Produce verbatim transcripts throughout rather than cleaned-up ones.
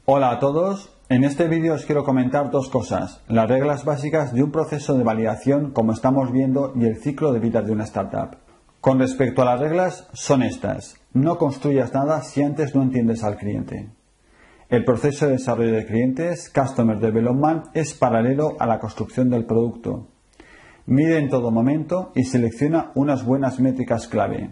Hola a todos, en este vídeo os quiero comentar dos cosas, las reglas básicas de un proceso de validación como estamos viendo y el ciclo de vida de una startup. Con respecto a las reglas, son estas: no construyas nada si antes no entiendes al cliente. El proceso de desarrollo de clientes, Customer Development, es paralelo a la construcción del producto. Mide en todo momento y selecciona unas buenas métricas clave.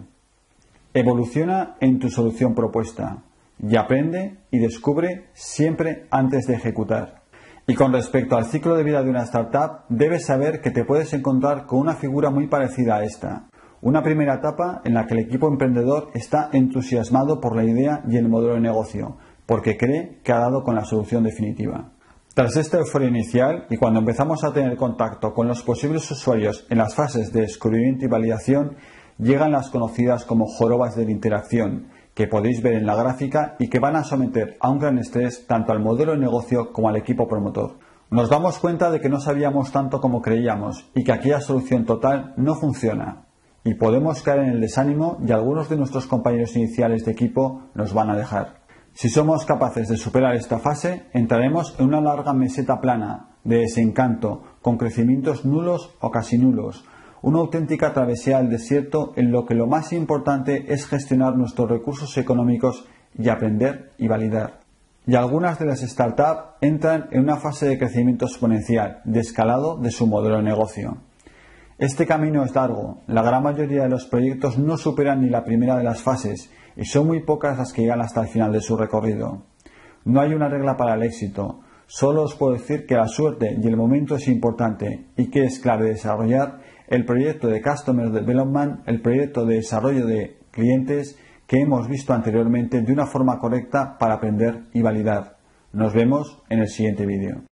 Evoluciona en tu solución propuesta y aprende y descubre siempre antes de ejecutar. Y con respecto al ciclo de vida de una startup, debes saber que te puedes encontrar con una figura muy parecida a esta. Una primera etapa en la que el equipo emprendedor está entusiasmado por la idea y el modelo de negocio, porque cree que ha dado con la solución definitiva. Tras esta euforia inicial y cuando empezamos a tener contacto con los posibles usuarios en las fases de descubrimiento y validación, llegan las conocidas como jorobas de la interacción, que podéis ver en la gráfica y que van a someter a un gran estrés tanto al modelo de negocio como al equipo promotor. Nos damos cuenta de que no sabíamos tanto como creíamos y que aquella solución total no funciona. Y podemos caer en el desánimo y algunos de nuestros compañeros iniciales de equipo nos van a dejar. Si somos capaces de superar esta fase, entraremos en una larga meseta plana de desencanto, con crecimientos nulos o casi nulos, una auténtica travesía del desierto en lo que lo más importante es gestionar nuestros recursos económicos y aprender y validar. Y algunas de las startups entran en una fase de crecimiento exponencial, de escalado de su modelo de negocio. Este camino es largo, la gran mayoría de los proyectos no superan ni la primera de las fases y son muy pocas las que llegan hasta el final de su recorrido. No hay una regla para el éxito, solo os puedo decir que la suerte y el momento es importante y que es clave desarrollar el proyecto de Customer Development, el proyecto de desarrollo de clientes que hemos visto anteriormente de una forma correcta para aprender y validar. Nos vemos en el siguiente vídeo.